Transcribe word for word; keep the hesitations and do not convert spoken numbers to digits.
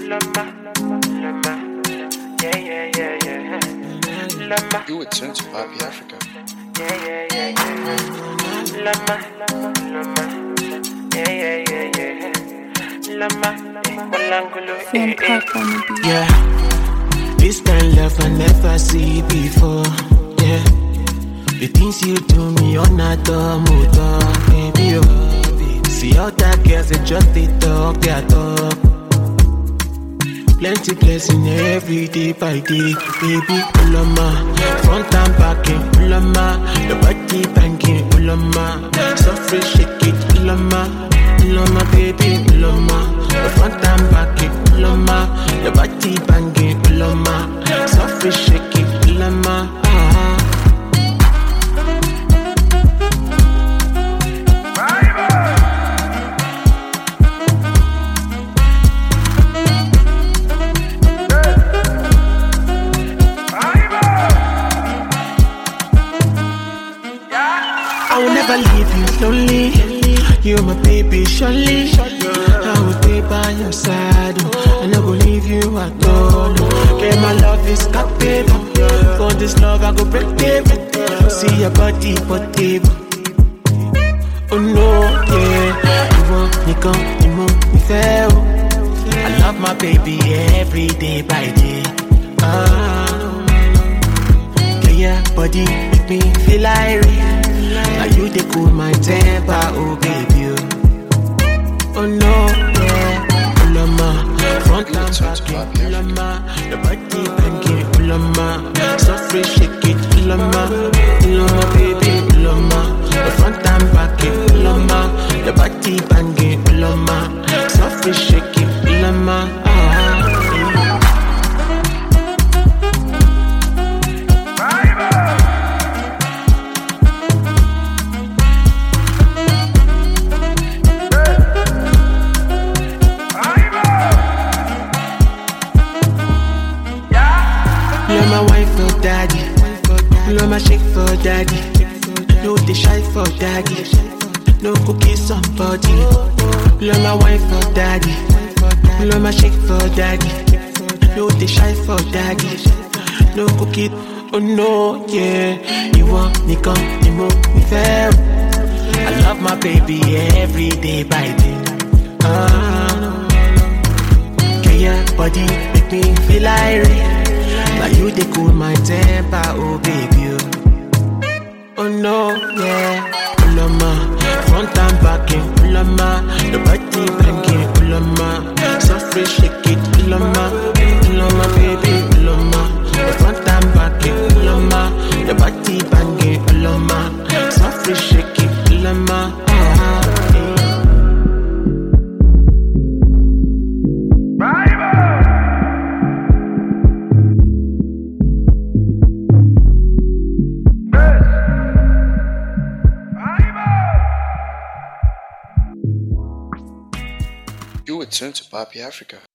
Lama, Lama, yeah, yeah, yeah, yeah. Lama, You would turn to Bobby Africa. yeah, yeah, yeah, yeah. Lama, Lama, yeah, yeah, yeah, yeah. Lama, Walangulu, eh, eh. Yeah, this kind of love I never see before. Yeah, the things you do me on a dumb baby. Oh, see other girls they just they talk, they talk. Plenty blessing every day by day, baby. Ulama, front and back, ulama, your body banging, ulama, softly shake it, ulama, ulama, baby, ulama, your front and back, ulama, your body banging, ulama, softly shake it, ulama. Ah. I will never leave you lonely. You're my baby, surely. I will stay by your side. I never leave you at all. Okay, my love is captive. For this love, I go break it. See your body, body. Oh no, yeah. You want me come, you want me fail. I love my baby every day by day. Ah, yeah, body make me feel like real. Now you they cool my temper, oh baby. Oh no, yeah. Ulama, front line back, ulama, the body banging, ulama, softly shake it, ulama, ulama, baby, ulama, the front and back, ulama, the body banging, ulama, softly shake it, ulama. Ah, you're my wife for daddy. You're my shake for daddy. No they shy for daddy. No cookies somebody. You're my wife for daddy. You're my shake for daddy. No they shy for daddy. No cookie. Oh no, yeah. You want me come, you want me fail. I love my baby every day by day. Ah, okay, yeah, body make me feel like real. Now you they cool my temper, oh baby. Oh no, yeah. Ulama, front and back, ulama, the body banging, ulama, softly shake it, ulama, ulama, baby, ulama, the front and back, ulama, the body banging, ulama, softly shake it, ulama. Ah, yeah. You would turn to Bobby Africa.